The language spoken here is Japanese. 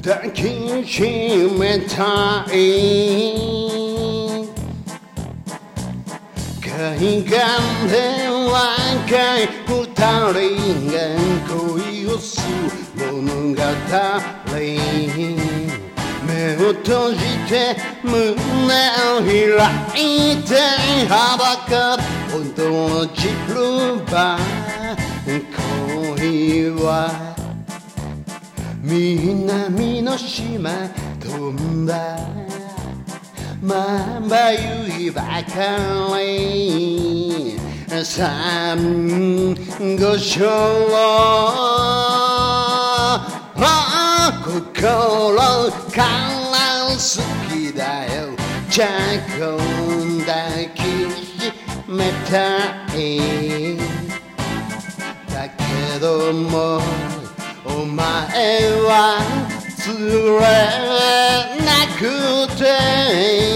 抱きしめたい海岸で若い二人が恋をする物語目を閉じて胸を開いてはばかる踊じるば恋は南の島飛んだまばゆいばかりサンゴ礁心から好きだよちゃこん抱きしめたいだけどもお前は釣れなくて